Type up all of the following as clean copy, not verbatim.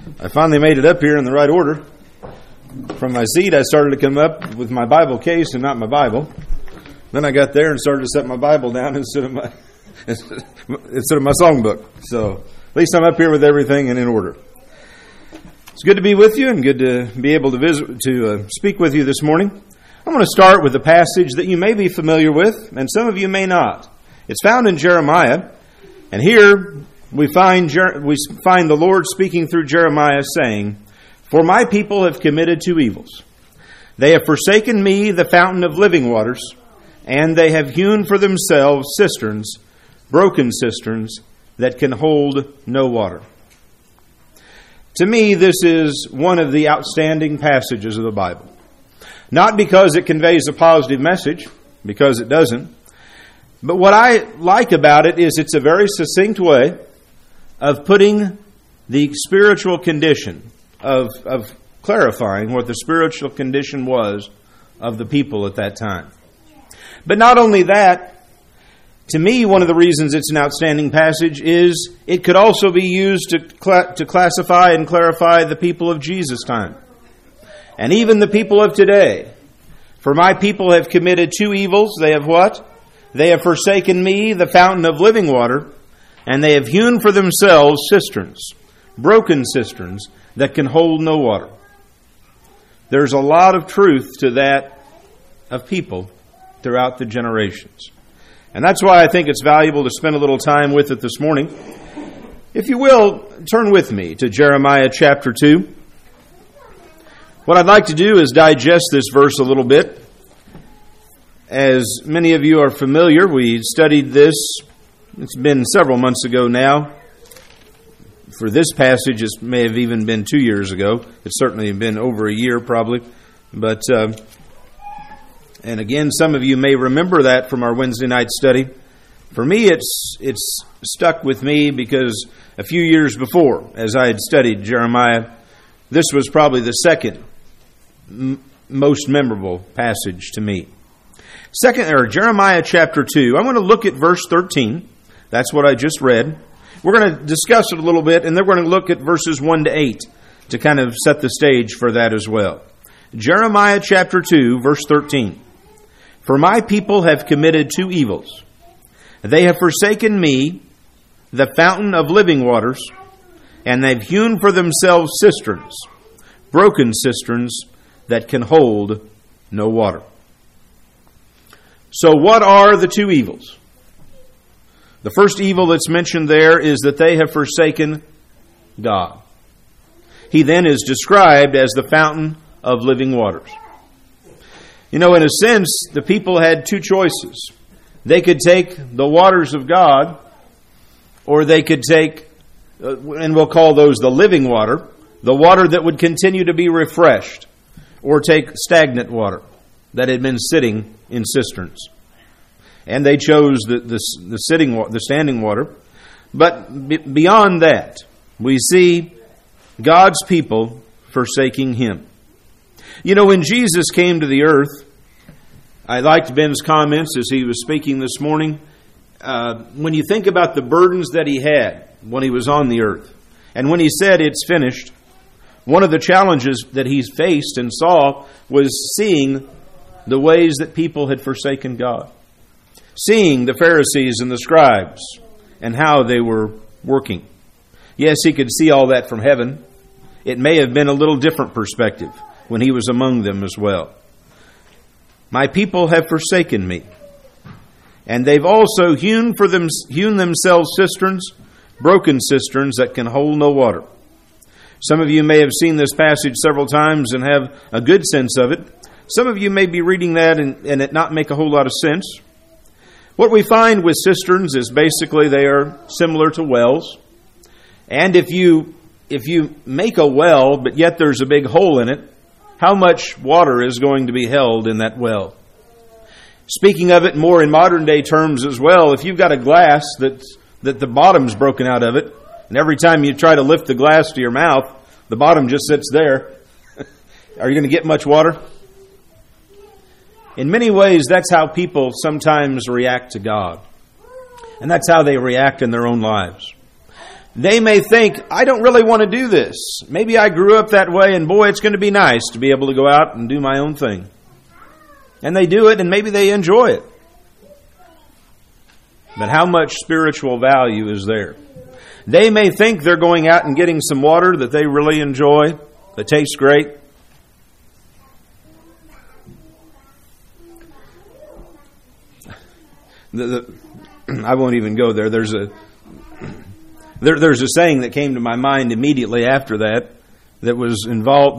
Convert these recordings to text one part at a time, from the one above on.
I finally made it up here in the right order. From my seat, I started to come up with my Bible case and not my Bible. Then I got there and started to set my Bible down instead of my songbook. So at least I'm up here with everything and in order. It's good to be with you and good to be able to speak with you this morning. I'm going to start with a passage that you may be familiar with, and some of you may not. It's found in Jeremiah, and here we find the Lord speaking through Jeremiah saying, "For my people have committed two evils. They have forsaken me, the fountain of living waters, and they have hewn for themselves cisterns, broken cisterns, that can hold no water." To me, this is one of the outstanding passages of the Bible. Not because it conveys a positive message, because it doesn't, but what I like about it is it's a very succinct way of putting the spiritual condition, of clarifying what the spiritual condition was of the people at that time. But not only that, to me, one of the reasons it's an outstanding passage is it could also be used to classify and clarify the people of Jesus' time. And even the people of today. "For my people have committed two evils. They have what? They have forsaken me, the fountain of living water, and they have hewn for themselves cisterns, broken cisterns, that can hold no water." There's a lot of truth to that of people throughout the generations. And that's why I think it's valuable to spend a little time with it this morning. If you will, turn with me to Jeremiah chapter 2. What I'd like to do is digest this verse a little bit. As many of you are familiar, we studied this. It's been several months ago now. For this passage, it may have even been 2 years ago. It's certainly been over a year, probably. But, and again, some of you may remember that from our Wednesday night study. For me, it's stuck with me because a few years before, as I had studied Jeremiah, this was probably the second most memorable passage to me. Jeremiah chapter 2. I'm going to look at verse 13. That's what I just read. We're going to discuss it a little bit, and then we're going to look at verses 1 to 8 to kind of set the stage for that as well. Jeremiah chapter 2, verse 13. "For my people have committed two evils. They have forsaken me, the fountain of living waters, and they've hewn for themselves cisterns, broken cisterns that can hold no water." So what are the two evils? The first evil that's mentioned there is that they have forsaken God. He then is described as the fountain of living waters. You know, in a sense, the people had two choices. They could take the waters of God, or they could take, and we'll call those the living water, the water that would continue to be refreshed, or take stagnant water that had been sitting in cisterns. And they chose the standing water. But beyond that, we see God's people forsaking Him. You know, when Jesus came to the earth, I liked Ben's comments as he was speaking this morning. When you think about the burdens that He had when He was on the earth, and when He said it's finished, one of the challenges that He faced and saw was seeing the ways that people had forsaken God. Seeing the Pharisees and the scribes and how they were working. Yes, He could see all that from heaven. It may have been a little different perspective when He was among them as well. "My people have forsaken me, and they've also hewn themselves cisterns, broken cisterns that can hold no water." Some of you may have seen this passage several times and have a good sense of it. Some of you may be reading that and it not make a whole lot of sense. What we find with cisterns is basically they are similar to wells. And if you make a well, but yet there's a big hole in it, how much water is going to be held in that well? Speaking of it more in modern day terms as well, if you've got a glass that the bottom's broken out of it, and every time you try to lift the glass to your mouth, the bottom just sits there, are you going to get much water? In many ways, that's how people sometimes react to God. And that's how they react in their own lives. They may think, I don't really want to do this. Maybe I grew up that way, and boy, it's going to be nice to be able to go out and do my own thing. And they do it, and maybe they enjoy it. But how much spiritual value is there? They may think they're going out and getting some water that they really enjoy, that tastes great. I won't even go there. There's a saying that came to my mind immediately after that was involved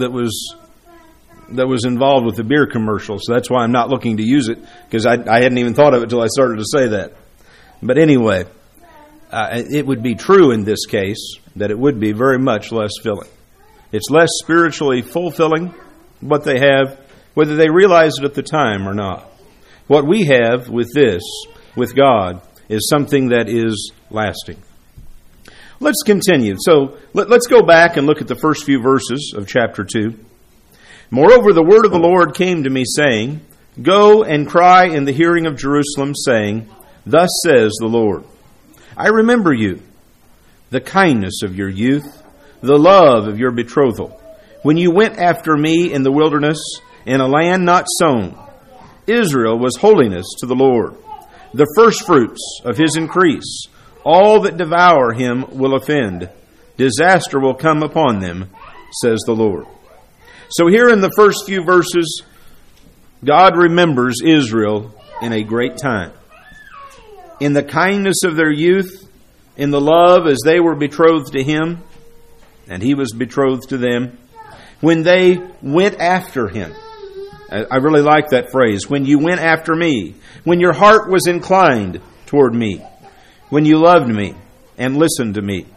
with the beer commercial. So that's why I'm not looking to use it, because I hadn't even thought of it until I started to say that. But anyway, it would be true in this case that it would be very much less filling. It's less spiritually fulfilling what they have, whether they realize it at the time or not. What we have with this, with God, is something that is lasting. Let's continue. So let's go back and look at the first few verses of chapter 2. Moreover, the word of the Lord came to me, saying, Go and cry in the hearing of Jerusalem, saying, Thus says the Lord, I remember you, the kindness of your youth, the love of your betrothal, when you went after me in the wilderness, in a land not sown. Israel was holiness to the Lord, the firstfruits of his increase. All that devour him will offend. Disaster will come upon them, says the Lord. So here in the first few verses, God remembers Israel in a great time. In the kindness of their youth, in the love as they were betrothed to him, and he was betrothed to them, when they went after him. I really like that phrase, when you went after me, when your heart was inclined toward me, when you loved me and listened to me.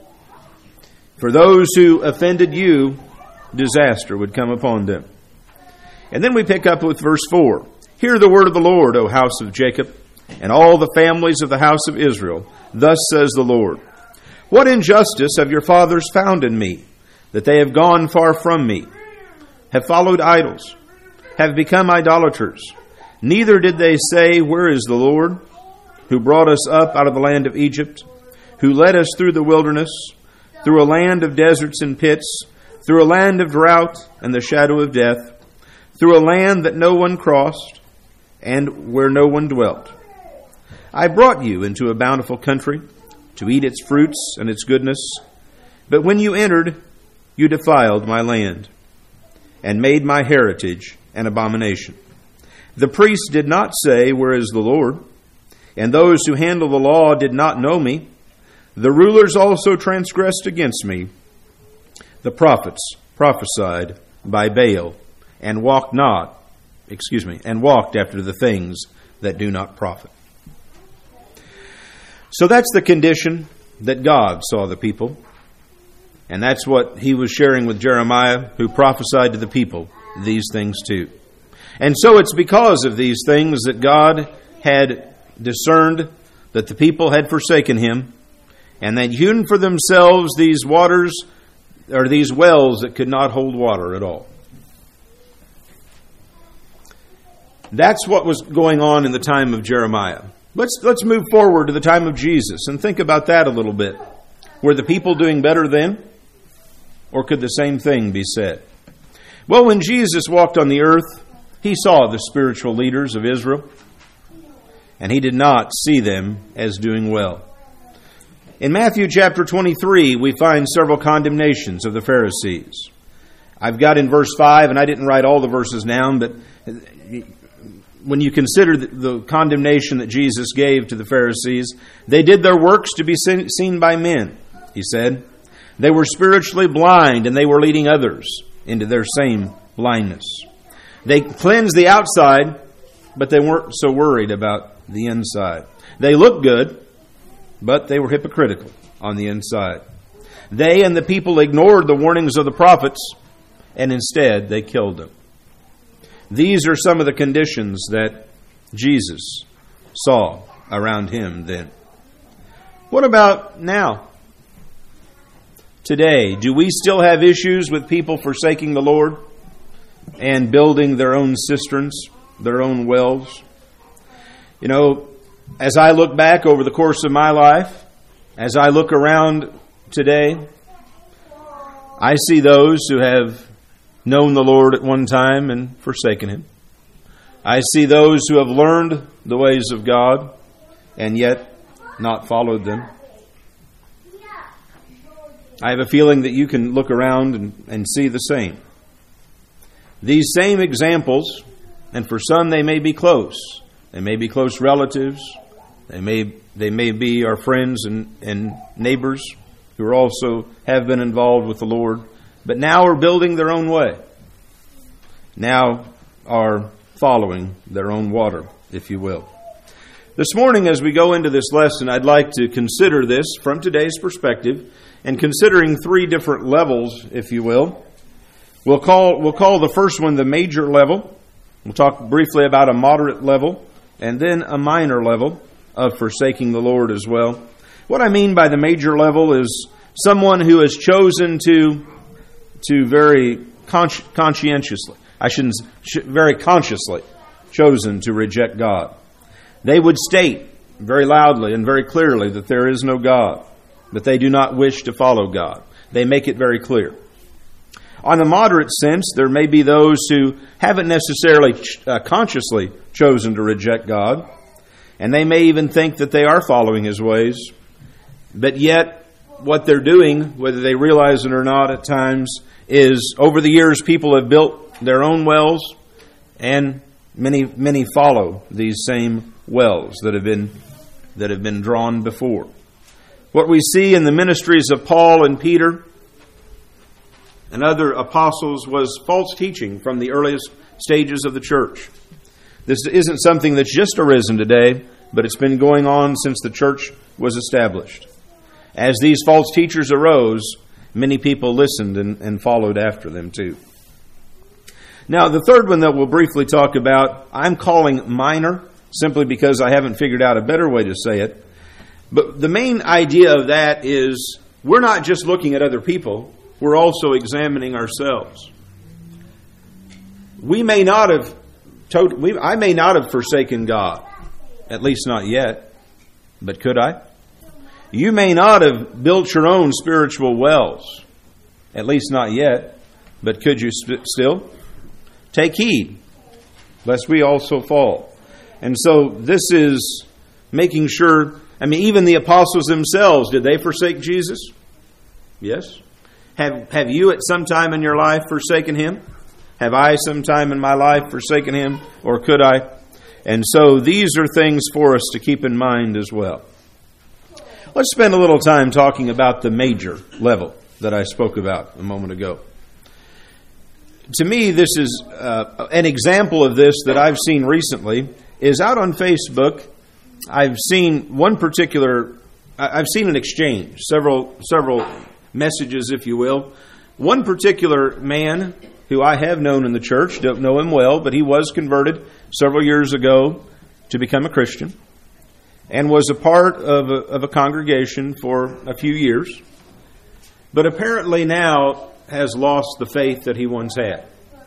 For those who offended you, disaster would come upon them. And then we pick up with verse 4. Hear the word of the Lord, O house of Jacob, and all the families of the house of Israel. Thus says the Lord, What injustice have your fathers found in me, that they have gone far from me, have followed idols, have become idolaters? Neither did they say, Where is the Lord, who brought us up out of the land of Egypt, who led us through the wilderness, through a land of deserts and pits, through a land of drought and the shadow of death, through a land that no one crossed, and where no one dwelt. I brought you into a bountiful country, to eat its fruits and its goodness. But when you entered, you defiled my land, and made my heritage an abomination. The priests did not say, Where is the Lord? And those who handle the law did not know me. The rulers also transgressed against me. The prophets prophesied by Baal, and walked after the things that do not profit. So that's the condition that God saw the people. And that's what he was sharing with Jeremiah, who prophesied to the people these things too. And so it's because of these things that God had discerned that the people had forsaken him, and they hewn for themselves these waters, or these wells that could not hold water at all. That's what was going on in the time of Jeremiah. Let's move forward to the time of Jesus and think about that a little bit. Were the people doing better then? Or could the same thing be said? Well, when Jesus walked on the earth, he saw the spiritual leaders of Israel, and he did not see them as doing well. In Matthew chapter 23, we find several condemnations of the Pharisees. I've got in verse 5, and I didn't write all the verses down, but when you consider the condemnation that Jesus gave to the Pharisees, they did their works to be seen by men, he said. They were spiritually blind, and they were leading others into their same blindness. They cleansed the outside, but they weren't so worried about the inside. They looked good, but they were hypocritical on the inside. They and the people ignored the warnings of the prophets, and instead they killed them. These are some of the conditions that Jesus saw around him then. What about now? Today, do we still have issues with people forsaking the Lord and building their own cisterns, their own wells? You know, as I look back over the course of my life, as I look around today. I see those who have known the Lord at one time and forsaken Him. I see those who have learned the ways of God and yet not followed them. I have a feeling that you can look around and see the same. These same examples, and for some they may be close. They may be close relatives. They may be our friends and neighbors who are also have been involved with the Lord, but now are building their own way. Now are following their own water, if you will. This morning, as we go into this lesson, I'd like to consider this from today's perspective, and considering three different levels, if you will. We'll call the first one the major level. We'll talk briefly about a moderate level, and then a minor level of forsaking the Lord as well. What I mean by the major level is someone who has chosen to very conscientiously, very consciously chosen to reject God. They would state very loudly and very clearly that there is no God, but they do not wish to follow God. They make it very clear. On a moderate sense, there may be those who haven't necessarily consciously chosen to reject God, and they may even think that they are following His ways, but yet what they're doing, whether they realize it or not at times, is over the years people have built their own wells, and many follow these same wells that have been drawn before. What we see in the ministries of Paul and Peter and other apostles was false teaching from the earliest stages of the church. This isn't something that's just arisen today, but it's been going on since the church was established. As these false teachers arose, many people listened and followed after them too. Now, the third one that we'll briefly talk about, I'm calling minor, simply because I haven't figured out a better way to say it. But the main idea of that is we're not just looking at other people, we're also examining ourselves. I may not have forsaken God, at least not yet, but could I? You may not have built your own spiritual wells, at least not yet, but could you still? Take heed, lest we also fall. And so this is making sure, even the apostles themselves, did they forsake Jesus? Yes. Have you at some time in your life forsaken Him? Have I sometime in my life forsaken Him? Or could I? And so these are things for us to keep in mind as well. Let's spend a little time talking about the major level that I spoke about a moment ago. To me, this is an example of this that I've seen recently is out on Facebook. I've seen an exchange, several messages, if you will. One particular man who I have known in the church, don't know him well, but he was converted several years ago to become a Christian and was a part of a congregation for a few years, but apparently now has lost the faith that he once had.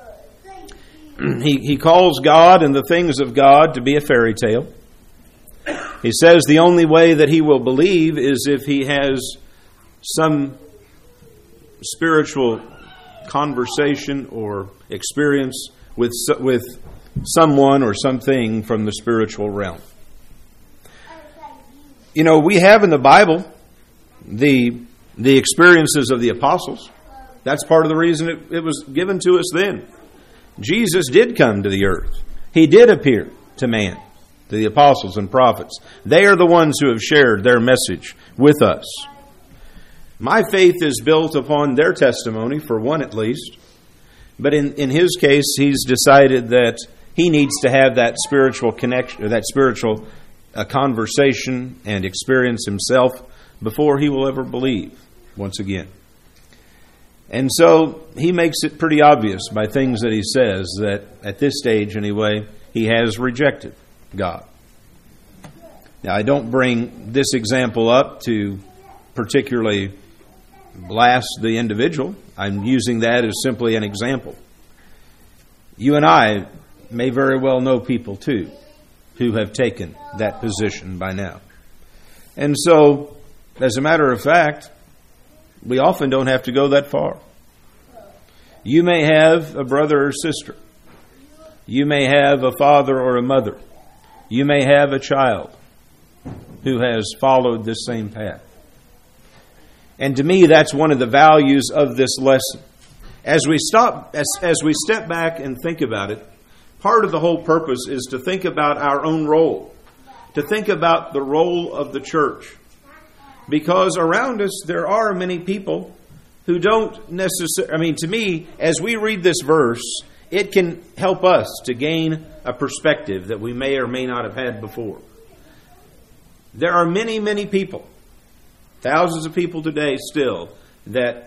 He calls God and the things of God to be a fairy tale. He says the only way that he will believe is if he has some spiritual conversation or experience with someone or something from the spiritual realm. We have in the Bible the experiences of the apostles. That's part of the reason it was given to us then. Jesus did come to the earth. He did appear to man, to the apostles and prophets. They are the ones who have shared their message with us. My faith is built upon their testimony, for one at least. But in his case, he's decided that he needs to have that spiritual connection, or that spiritual conversation and experience himself before he will ever believe once again. And so he makes it pretty obvious by things that he says that at this stage anyway, he has rejected God. Now, I don't bring this example up to particularly blast the individual. I'm using that as simply an example. You and I may very well know people too who have taken that position by now. And so, as a matter of fact, We often don't have to go that far. You may have a brother or sister. You may have a father or a mother. You may have a child who has followed this same path. And to me, that's one of the values of this lesson. As we step back and think about it, part of the whole purpose is to think about our own role, to think about the role of the church. Because around us, there are many people who don't necessarily, to me, as we read this verse, it can help us to gain a perspective that we may or may not have had before. There are many, many people, thousands of people today still, that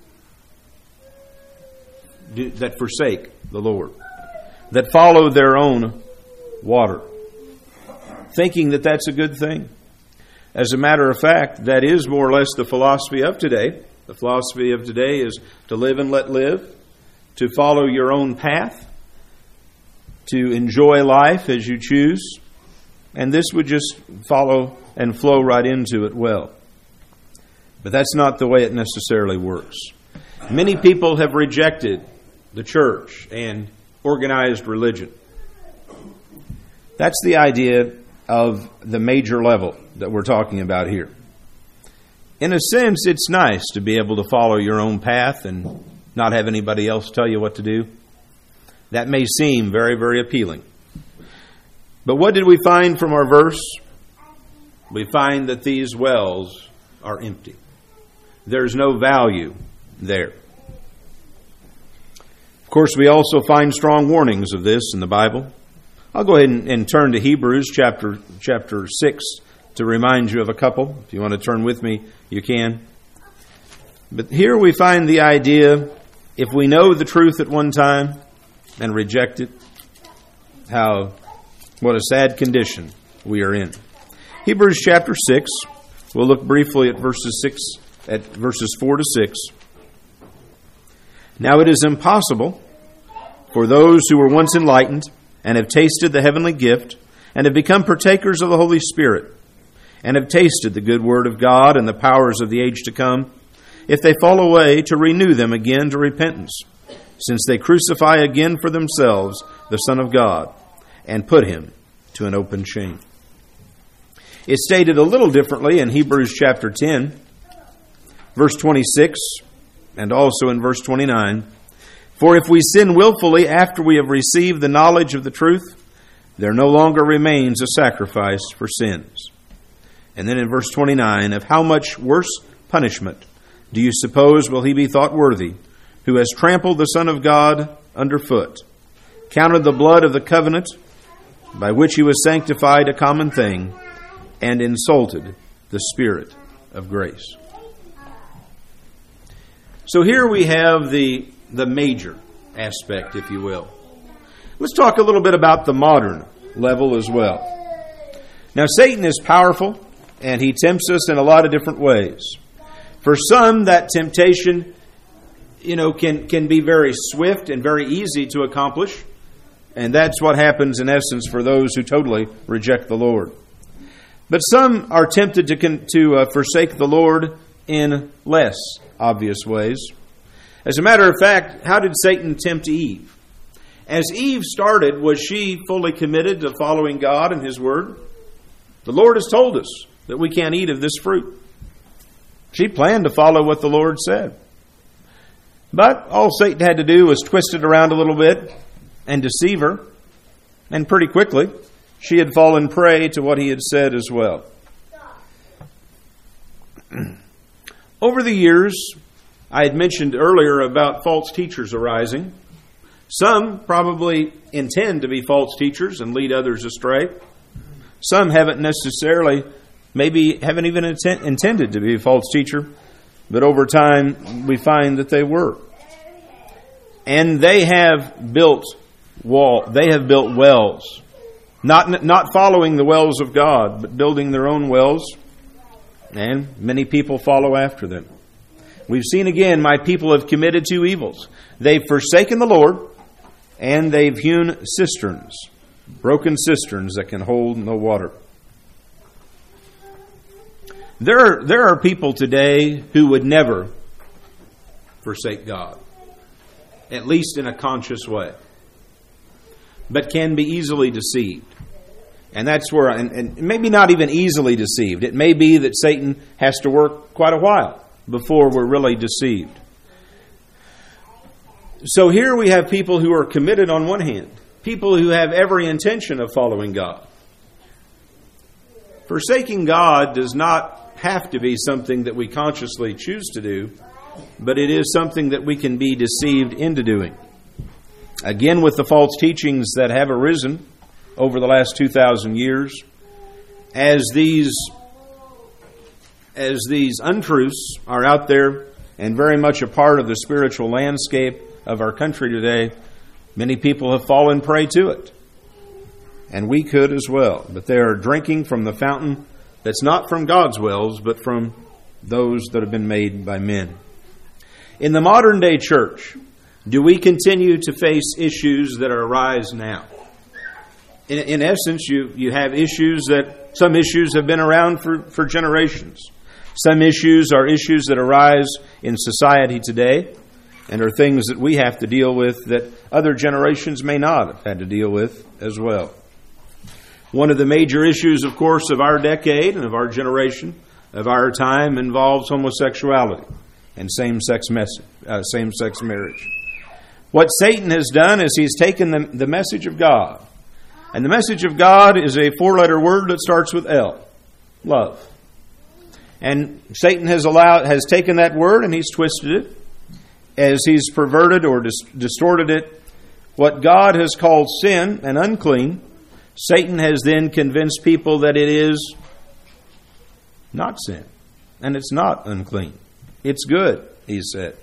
forsake the Lord, that follow their own water, thinking that that's a good thing. As a matter of fact, that is more or less the philosophy of today. The philosophy of today is to live and let live, to follow your own path, to enjoy life as you choose, and this would just follow and flow right into it well. But that's not the way it necessarily works. Many people have rejected the church and organized religion. That's the idea of the major level that we're talking about here. In a sense, it's nice to be able to follow your own path and not have anybody else tell you what to do. That may seem very, very appealing. But what did we find from our verse? We find that these wells are empty. There's no value there. Of course, we also find strong warnings of this in the Bible. I'll go ahead and turn to Hebrews chapter 6 to remind you of a couple. If you want to turn with me, you can. But here we find the idea, if we know the truth at one time and reject it, what a sad condition we are in. Hebrews chapter 6, we'll look briefly at verses 4 to 6. Now it is impossible for those who were once enlightened and have tasted the heavenly gift and have become partakers of the Holy Spirit and have tasted the good word of God and the powers of the age to come, if they fall away, to renew them again to repentance, since they crucify again for themselves the Son of God and put him to an open shame. It's stated a little differently in Hebrews chapter 10, verse 26, and also in verse 29. For if we sin willfully after we have received the knowledge of the truth, there no longer remains a sacrifice for sins. And then in verse 29, of how much worse punishment do you suppose will he be thought worthy, who has trampled the Son of God underfoot, counted the blood of the covenant by which he was sanctified a common thing, and insulted the Spirit of grace. So here we have the major aspect, if you will. Let's talk a little bit about the modern level as well. Now, Satan is powerful, and he tempts us in a lot of different ways. For some, that temptation, can be very swift and very easy to accomplish. And that's what happens, in essence, for those who totally reject the Lord. But some are tempted to forsake the Lord in less obvious ways. As a matter of fact, how did Satan tempt Eve? As Eve started, was she fully committed to following God and His Word? The Lord has told us that we can't eat of this fruit. She planned to follow what the Lord said. But all Satan had to do was twist it around a little bit and deceive her. And pretty quickly, she had fallen prey to what he had said as well. Over the years, I had mentioned earlier about false teachers arising. Some probably intend to be false teachers and lead others astray. Some haven't necessarily, maybe haven't even intended to be a false teacher, but over time we find that they were. And they have built wells, not following the wells of God, but building their own wells, and many people follow after them. We've seen again, my people have committed two evils. They've forsaken the Lord, and they've hewn cisterns, broken cisterns that can hold no water. There are people today who would never forsake God, at least in a conscious way, but can be easily deceived. And that's where, and maybe not even easily deceived. It may be that Satan has to work quite a while before we're really deceived. So here we have people who are committed on one hand, people who have every intention of following God. Forsaking God does not have to be something that we consciously choose to do, but it is something that we can be deceived into doing. Again, with the false teachings that have arisen over the last 2,000 years, as these untruths are out there and very much a part of the spiritual landscape of our country today, many people have fallen prey to it. And we could as well. But they are drinking from the fountain that's not from God's wells, but from those that have been made by men. In the modern day church, do we continue to face issues that arise now? In essence, you have issues some issues have been around for generations. Some issues are issues that arise in society today and are things that we have to deal with that other generations may not have had to deal with as well. One of the major issues, of course, of our decade and of our generation, of our time, involves homosexuality and same-sex marriage. What Satan has done is he's taken the message of God. And the message of God is a 4-letter word that starts with L, love. And Satan has taken that word and he's twisted it as he's perverted or distorted it. What God has called sin and unclean, Satan has then convinced people that it is not sin and it's not unclean. It's good, he said.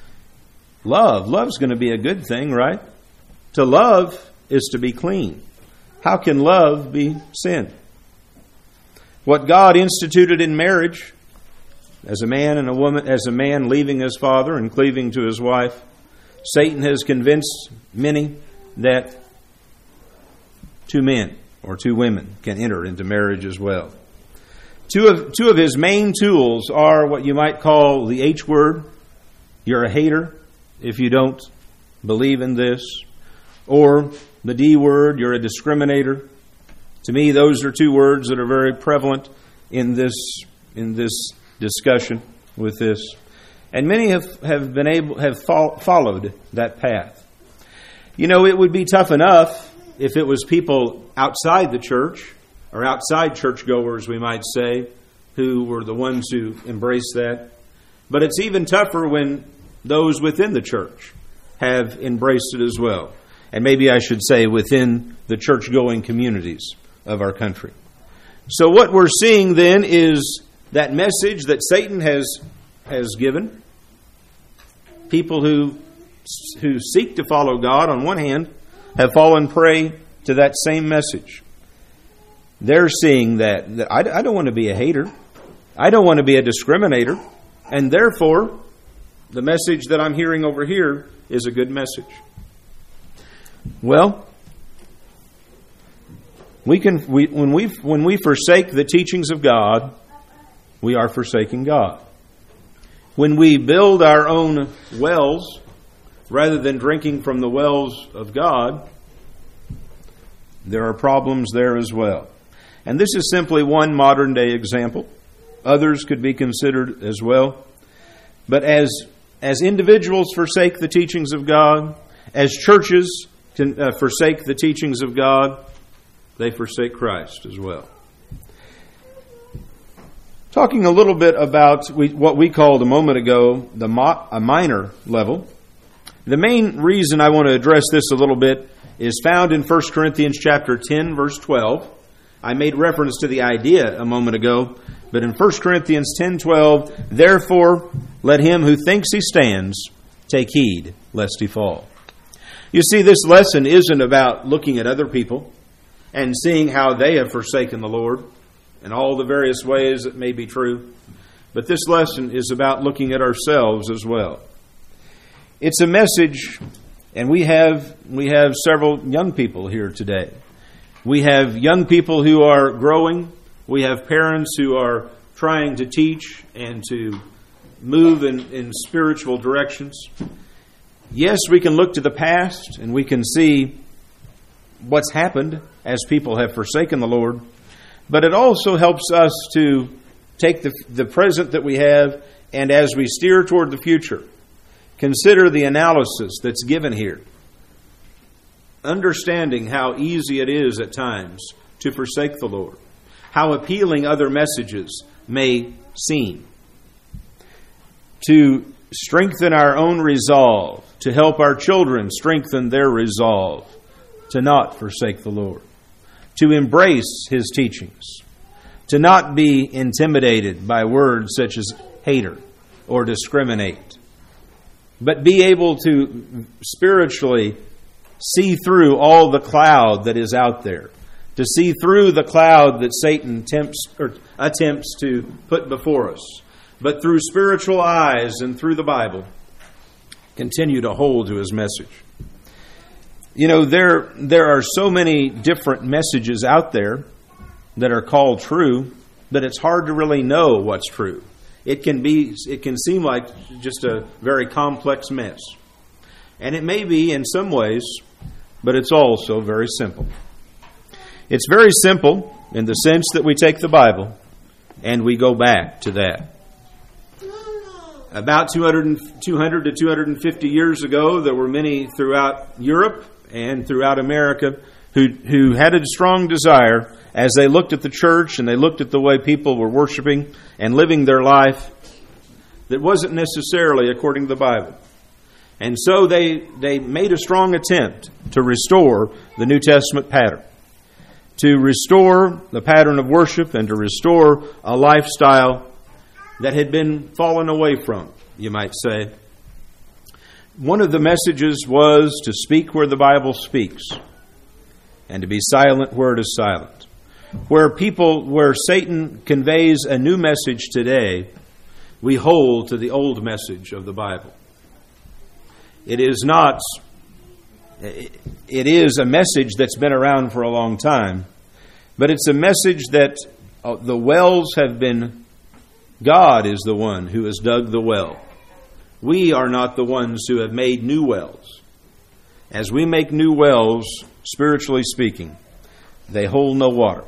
Love's going to be a good thing, right? To love is to be clean. How can love be sin? What God instituted in marriage, as a man and a woman, as a man leaving his father and cleaving to his wife, Satan has convinced many that two men or two women can enter into marriage as well. Two of his main tools are what you might call the H word. You're a hater if you don't believe in this. Or the D word, you're a discriminator. To me, those are two words that are very prevalent in this discussion with this. And many have followed that path. You know, it would be tough enough if it was people outside the church, or outside churchgoers, we might say, who were the ones who embraced that. But it's even tougher when those within the church have embraced it as well. And maybe I should say within the church-going communities of our country. So what we're seeing then is that message that Satan has given. People who seek to follow God, on one hand, have fallen prey to that same message. They're seeing that I don't want to be a hater. I don't want to be a discriminator. And therefore, the message that I'm hearing over here is a good message. Well, when we forsake the teachings of God, we are forsaking God. When we build our own wells rather than drinking from the wells of God, there are problems there as well. And this is simply one modern day example. Others could be considered as well. But as individuals forsake the teachings of God, as churches can forsake the teachings of God, they forsake Christ as well. Talking a little bit about what we called a moment ago a minor level. The main reason I want to address this a little bit is found in 1 Corinthians chapter 10, verse 12. I made reference to the idea a moment ago, but in 1 Corinthians 10:12, therefore let him who thinks he stands take heed lest he fall. You see, this lesson isn't about looking at other people and seeing how they have forsaken the Lord in all the various ways that may be true, but this lesson is about looking at ourselves as well. It's a message, and we have several young people here today. We have young people who are growing. We have parents who are trying to teach and to move in spiritual directions. Yes, we can look to the past and we can see what's happened as people have forsaken the Lord. But it also helps us to take the present that we have, and as we steer toward the future, consider the analysis that's given here. Understanding how easy it is at times to forsake the Lord. How appealing other messages may seem. To strengthen our own resolve. To help our children strengthen their resolve to not forsake the Lord. To embrace His teachings. To not be intimidated by words such as hater or discriminate. But be able to spiritually see through all the cloud that is out there. To see through the cloud that Satan attempts to put before us. But through spiritual eyes and through the Bible, continue to hold to His message. You know, there are so many different messages out there that are called true, but it's hard to really know what's true. It can seem like just a very complex mess. And it may be in some ways, but it's also very simple. It's very simple in the sense that we take the Bible and we go back to that. About 200 to 250 years ago, there were many throughout Europe and throughout America who had a strong desire, as they looked at the church and they looked at the way people were worshiping and living their life, that wasn't necessarily according to the Bible. And so they made a strong attempt to restore the New Testament pattern, to restore the pattern of worship and to restore a lifestyle that had been fallen away from, you might say. One of the messages was to speak where the Bible speaks and to be silent where it is silent. Where Satan conveys a new message today, we hold to the old message of the Bible. It is a message that's been around for a long time, but it's a message that the wells have been. God is the one who has dug the well. We are not the ones who have made new wells. As we make new wells, spiritually speaking, they hold no water.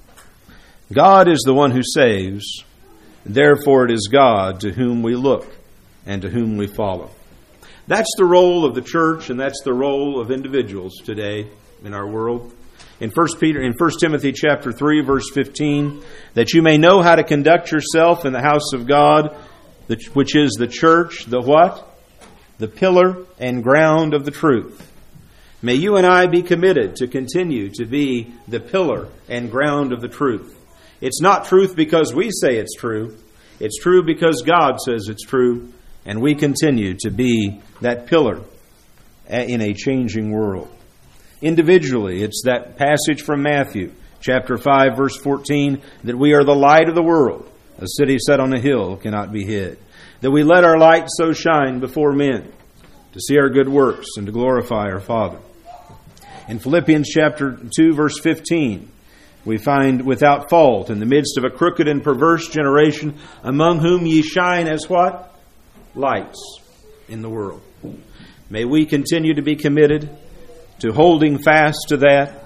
God is the one who saves. Therefore, it is God to whom we look and to whom we follow. That's the role of the church, and that's the role of individuals today in our world. In 1 Timothy chapter 3, verse 15, that you may know how to conduct yourself in the house of God, which is the church, the what? The pillar and ground of the truth. May you and I be committed to continue to be the pillar and ground of the truth. It's not truth because we say it's true. It's true because God says it's true, and we continue to be that pillar in a changing world. Individually, it's that passage from Matthew, chapter 5, verse 14, that we are the light of the world. A city set on a hill cannot be hid. That we let our light so shine before men to see our good works and to glorify our Father. In Philippians chapter 2, verse 15, we find without fault in the midst of a crooked and perverse generation, among whom ye shine as what? Lights in the world. May we continue to be committed to holding fast to that.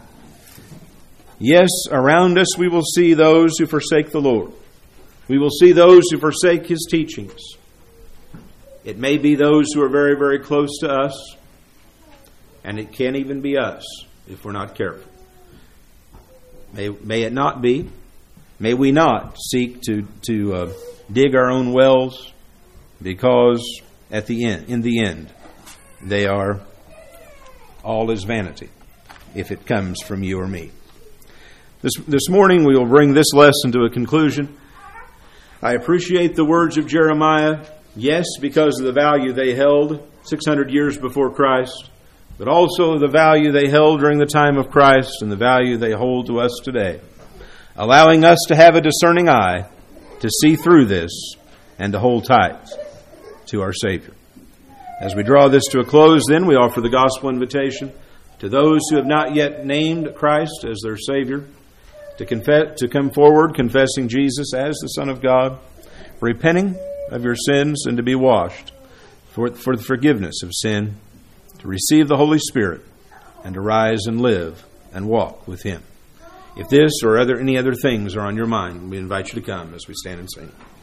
Yes, around us we will see those who forsake the Lord. We will see those who forsake His teachings. It may be those who are very, very close to us, and it can even be us if we're not careful. May it not be. May we not seek to dig our own wells, because in the end, they are all is vanity if it comes from you or me. This morning we will bring this lesson to a conclusion. I appreciate the words of Jeremiah, yes, because of the value they held 600 years before Christ, but also the value they held during the time of Christ and the value they hold to us today, allowing us to have a discerning eye to see through this and to hold tight to our Savior. As we draw this to a close, then, we offer the gospel invitation to those who have not yet named Christ as their Savior to come forward confessing Jesus as the Son of God, repenting of your sins and to be washed for the forgiveness of sin, to receive the Holy Spirit, and to rise and live and walk with Him. If this or any other things are on your mind, we invite you to come as we stand and sing.